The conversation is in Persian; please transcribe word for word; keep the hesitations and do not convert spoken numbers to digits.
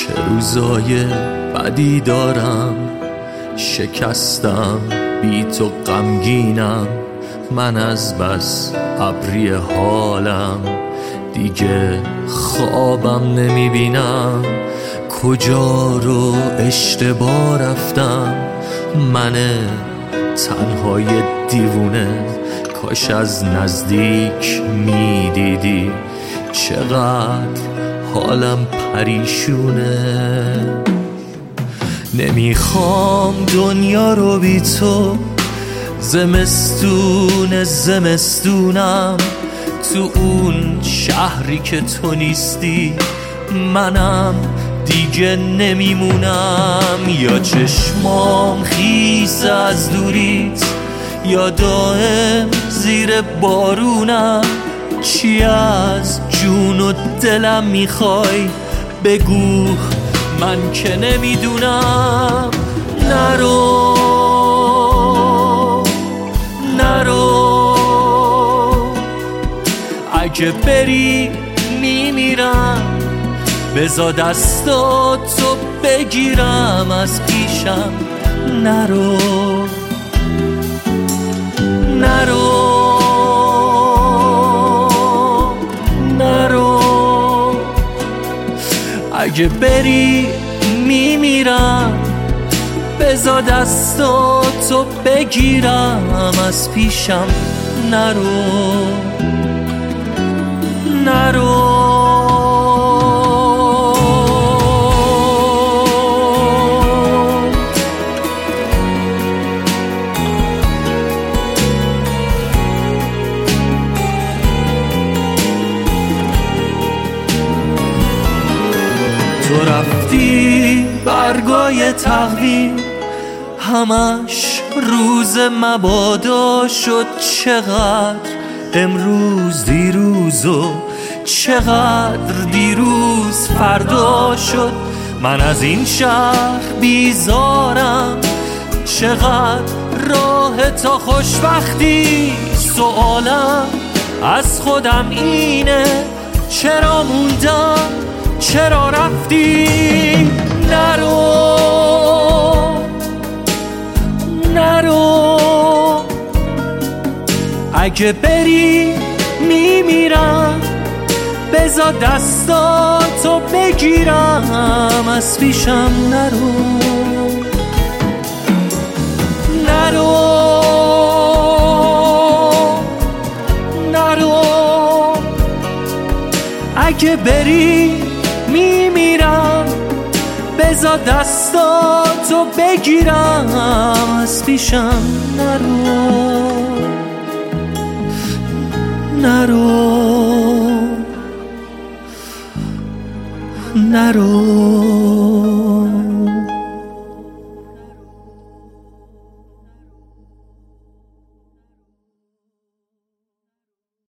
چه روزای بدی دارم، شکستم بی تو غمگینم. من از بس ابری حالم دیگه خوابم نمیبینم. کجا رو اشتباه رفتم من تنهای دیوونه؟ کاش از نزدیک میدیدی چقدر حالم پریشونه. نمیخوام دنیا رو بی تو، زمستون زمستونم تو اون شهری که تو نیستی. منم دیگه نمیمونم، یا چشمام خیس از دوریت یا دائم زیر بارونم. چی از جون و دلم میخوای بگو، من که نمیدونم. نرو نرو، اگه بری میمیرم. بذار دستاتو بگیرم از پیشم. نرو نرو نرو، اگه بری میمیرم. بذار دستاتو بگیرم از پیشم. نرو نرو تو رفتی برگای تقویم همش روز مبادا شد. چقدر امروز دیروز و چقدر دیروز فردا شد. من از این شهر بیزارم، چقدر راه تا خوشبختی. سوالم از خودم اینه، چرا موندم، چرا رفتی؟ نرو نرو، اگه بری میمیرم. بذار دستاتو بگیرم از پیشم. نرو نرو نرو، اگه بری میمیرم. بذار دستاتو بگیرم از پیشم. نرو نرو نرو